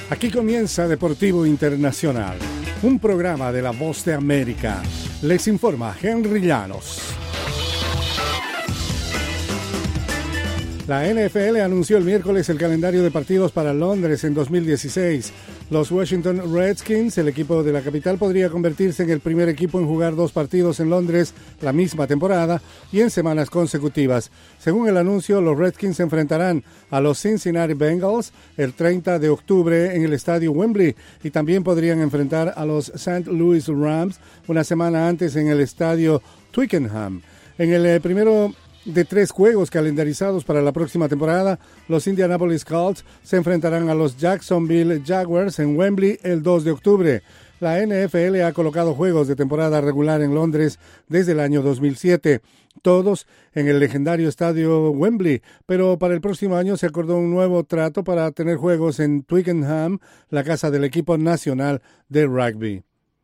Aquí comienza Deportivo Internacional, un programa de La Voz de América. Les informa Henry Llanos. La NFL anunció el miércoles el calendario de partidos para Londres en 2016. Los Washington Redskins, el equipo de la capital, podría convertirse en el primer equipo en jugar 2 partidos en Londres la misma temporada y en semanas consecutivas. Según el anuncio, los Redskins se enfrentarán a los Cincinnati Bengals el 30 de octubre en el estadio Wembley y también podrían enfrentar a los St. Louis Rams una semana antes en el estadio Twickenham. En el primero de 3 juegos calendarizados para la próxima temporada, los Indianapolis Colts se enfrentarán a los Jacksonville Jaguars en Wembley el 2 de octubre. La NFL ha colocado juegos de temporada regular en Londres desde el año 2007, todos en el legendario estadio Wembley, pero para el próximo año se acordó un nuevo trato para tener juegos en Twickenham, la casa del equipo nacional de rugby.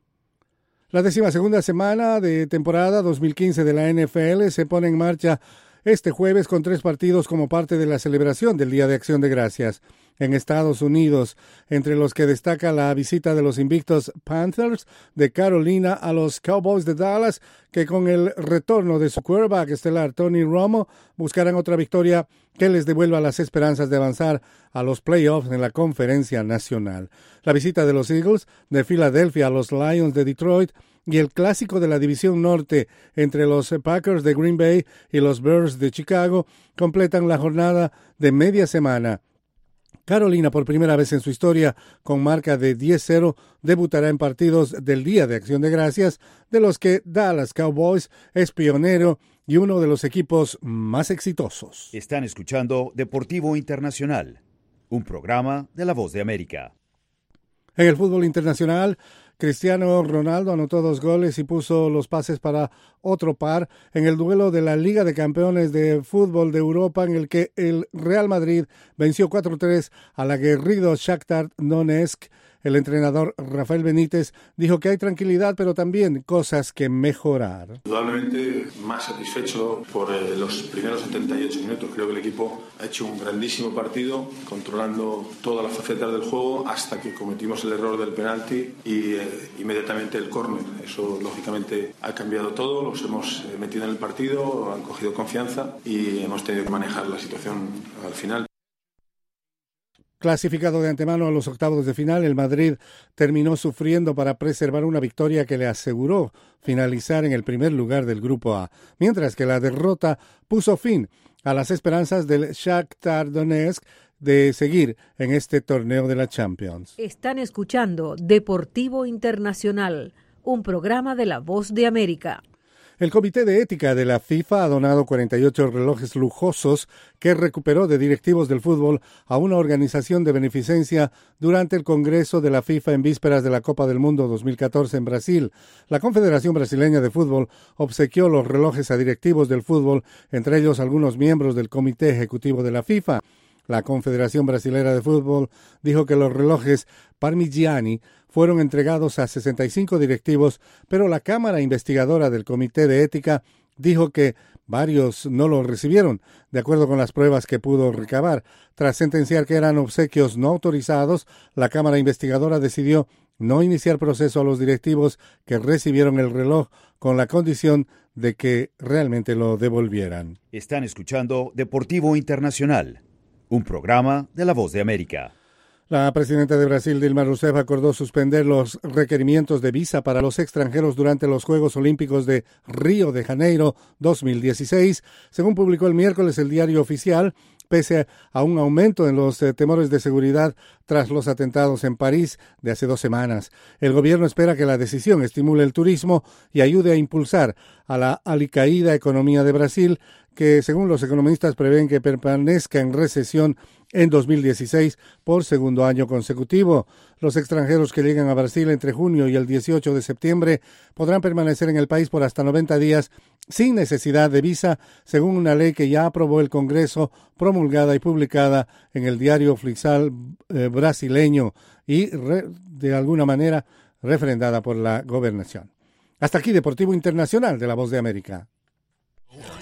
La 12ª semana de temporada 2015 de la NFL se pone en marcha este jueves con 3 partidos como parte de la celebración del Día de Acción de Gracias en Estados Unidos, entre los que destaca la visita de los invictos Panthers de Carolina a los Cowboys de Dallas, que con el retorno de su quarterback estelar Tony Romo buscarán otra victoria que les devuelva las esperanzas de avanzar a los playoffs en la Conferencia Nacional. La visita de los Eagles de Filadelfia a los Lions de Detroit y el clásico de la División Norte entre los Packers de Green Bay y los Bears de Chicago completan la jornada de media semana. Carolina, por primera vez en su historia, con marca de 10-0, debutará en partidos del Día de Acción de Gracias, de los que Dallas Cowboys es pionero y uno de los equipos más exitosos. Están escuchando Deportivo Internacional, un programa de La Voz de América. En el fútbol internacional, Cristiano Ronaldo anotó 2 goles y puso los pases para otro par en el duelo de la Liga de Campeones de Fútbol de Europa, en el que el Real Madrid venció 4-3 al aguerrido Shakhtar Donetsk. El entrenador Rafael Benítez dijo que hay tranquilidad, pero también cosas que mejorar. Indudablemente más satisfecho por los primeros 78 minutos. Creo que el equipo ha hecho un grandísimo partido, controlando todas las facetas del juego hasta que cometimos el error del penalti y inmediatamente el córner. Eso lógicamente ha cambiado todo, los hemos metido en el partido, han cogido confianza y hemos tenido que manejar la situación al final. Clasificado de antemano a los octavos de final, el Madrid terminó sufriendo para preservar una victoria que le aseguró finalizar en el primer lugar del Grupo A, mientras que la derrota puso fin a las esperanzas del Shakhtar Donetsk de seguir en este torneo de la Champions. Están escuchando Deportivo Internacional, un programa de La Voz de América. El Comité de Ética de la FIFA ha donado 48 relojes lujosos que recuperó de directivos del fútbol a una organización de beneficencia durante el Congreso de la FIFA en vísperas de la Copa del Mundo 2014 en Brasil. La Confederación Brasileña de Fútbol obsequió los relojes a directivos del fútbol, entre ellos algunos miembros del Comité Ejecutivo de la FIFA. La Confederación Brasilera de Fútbol dijo que los relojes Parmigiani fueron entregados a 65 directivos, pero la Cámara Investigadora del Comité de Ética dijo que varios no lo recibieron, de acuerdo con las pruebas que pudo recabar. Tras sentenciar que eran obsequios no autorizados, la Cámara Investigadora decidió no iniciar proceso a los directivos que recibieron el reloj con la condición de que realmente lo devolvieran. Están escuchando Deportivo Internacional, un programa de La Voz de América. La presidenta de Brasil, Dilma Rousseff, acordó suspender los requerimientos de visa para los extranjeros durante los Juegos Olímpicos de Río de Janeiro 2016, según publicó el miércoles el Diario Oficial, pese a un aumento en los temores de seguridad tras los atentados en París de hace 2 semanas. El gobierno espera que la decisión estimule el turismo y ayude a impulsar a la alicaída economía de Brasil, que según los economistas prevén que permanezca en recesión en 2016 por segundo año consecutivo. Los extranjeros que llegan a Brasil entre junio y el 18 de septiembre podrán permanecer en el país por hasta 90 días sin necesidad de visa, según una ley que ya aprobó el Congreso, promulgada y publicada en el Diario Oficial brasileño y de alguna manera refrendada por la gobernación. Hasta aquí Deportivo Internacional de La Voz de América.